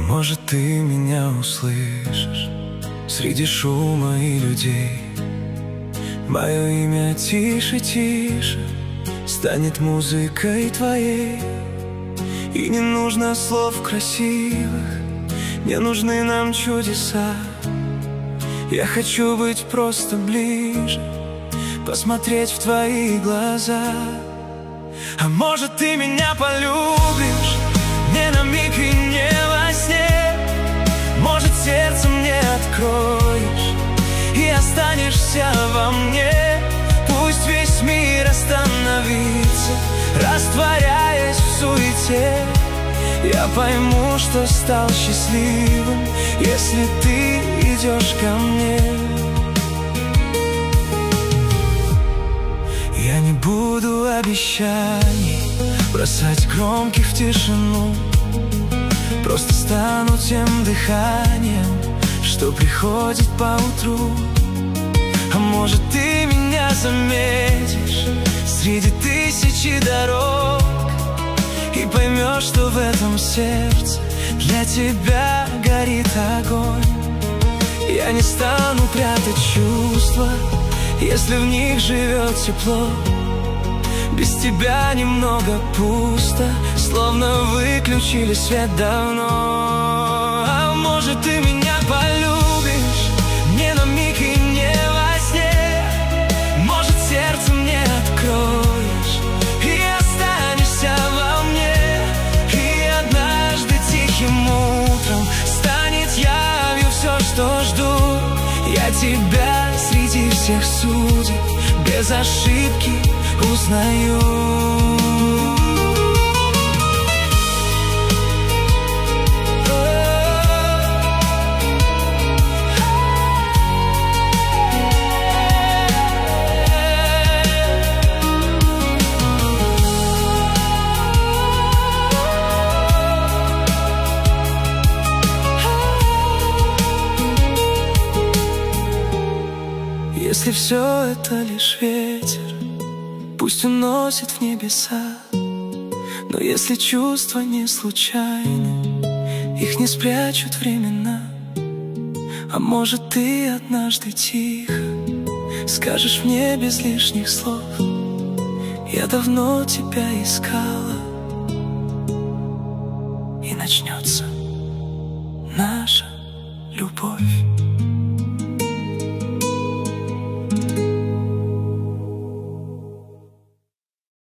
Может, ты меня услышишь среди шума и людей. Мое имя тише, тише станет музыкой твоей. И не нужно слов красивых, не нужны нам чудеса. Я хочу быть просто ближе, посмотреть в твои глаза. А может, ты меня полюбишь не на миг и не во сне. Может, сердце мне откроешь и останешься во мне. Пусть весь мир остановится, растворяясь в суете. Я пойму, что стал счастливым, если ты идешь ко мне. Я не буду обещаний бросать громких в тишину. Просто стану тем дыханием, что приходит по утру. А может, ты меня заметишь среди тысячи дорог и поймешь, что в этом сердце для тебя горит огонь. Я не стану прятать чувства, если в них живет тепло. Без тебя немного пусто, словно выключили свет давно. А может, ты меня полюбишь не на миг и не во сне. Может, сердце мне откроешь и останешься во мне. И однажды тихим утром станет явью все, что жду. Я тебя среди всех судеб без ошибки узнаю. Если все это лишь ветер, пусть уносит в небеса. Но если чувства не случайны, их не спрячут времена. А может, ты однажды тихо скажешь мне без лишних слов: я давно тебя искала. И начнется